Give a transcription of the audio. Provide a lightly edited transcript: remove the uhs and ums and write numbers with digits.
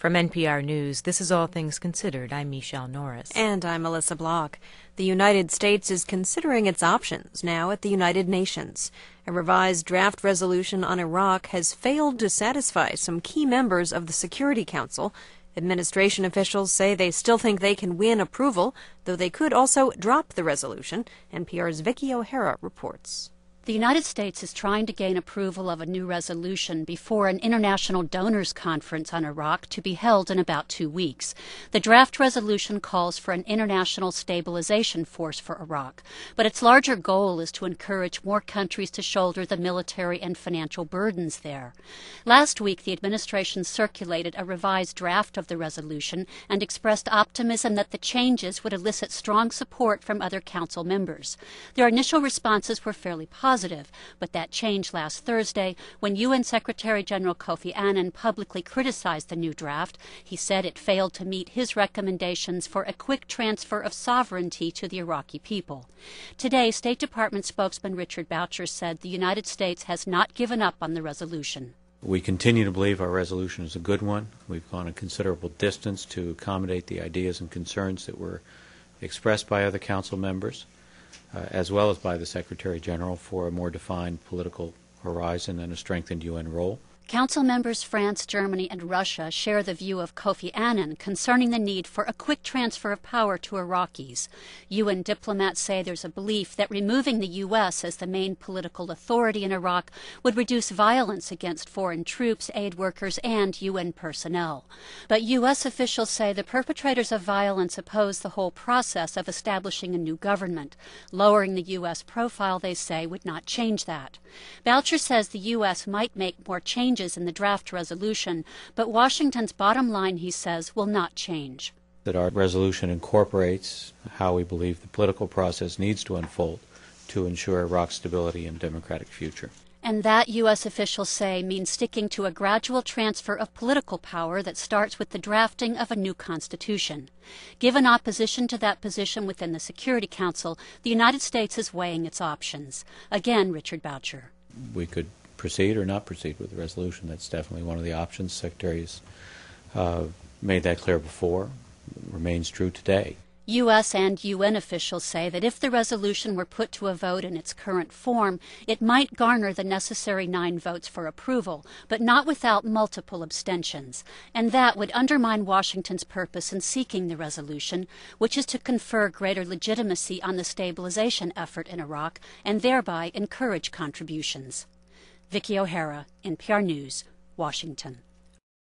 From NPR News, this is All Things Considered. I'm Michelle Norris. And I'm Melissa Block. The United States is considering its options now at the United Nations. A revised draft resolution on Iraq has failed to satisfy some key members of the Security Council. Administration officials say they still think they can win approval, though they could also drop the resolution. NPR's Vicky O'Hara reports. The United States is trying to gain approval of a new resolution before an international donors conference on Iraq to be held in about 2 weeks. The draft resolution calls for an international stabilization force for Iraq, but its larger goal is to encourage more countries to shoulder the military and financial burdens there. Last week, the administration circulated a revised draft of the resolution and expressed optimism that the changes would elicit strong support from other council members. Their initial responses were fairly positive, but that changed last Thursday when UN Secretary General Kofi Annan publicly criticized the new draft. He said it failed to meet his recommendations for a quick transfer of sovereignty to the Iraqi people. Today, State Department spokesman Richard Boucher said the United States has not given up on the resolution. We continue to believe our resolution is a good one. We've gone a considerable distance to accommodate the ideas and concerns that were expressed by other council members, as well as by the Secretary General, for a more defined political horizon and a strengthened UN role. Council members France, Germany, and Russia share the view of Kofi Annan concerning the need for a quick transfer of power to Iraqis. UN diplomats say there's a belief that removing the U.S. as the main political authority in Iraq would reduce violence against foreign troops, aid workers, and UN personnel. But U.S. officials say the perpetrators of violence oppose the whole process of establishing a new government. Lowering the U.S. profile, they say, would not change that. Boucher says the U.S. might make more changes in the draft resolution, but Washington's bottom line, he says, will not change. That our resolution incorporates how we believe the political process needs to unfold to ensure Iraq's stability and democratic future. And that, U.S. officials say, means sticking to a gradual transfer of political power that starts with the drafting of a new constitution. Given opposition to that position within the Security Council, the United States is weighing its options. Again, Richard Boucher. We could proceed or not proceed with the resolution. That's definitely one of the options. The Secretary has made that clear before. It remains true today. U.S. and UN officials say that if the resolution were put to a vote in its current form, it might garner the necessary 9 votes for approval, but not without multiple abstentions. And that would undermine Washington's purpose in seeking the resolution, which is to confer greater legitimacy on the stabilization effort in Iraq and thereby encourage contributions. Vicky O'Hara, NPR News, Washington.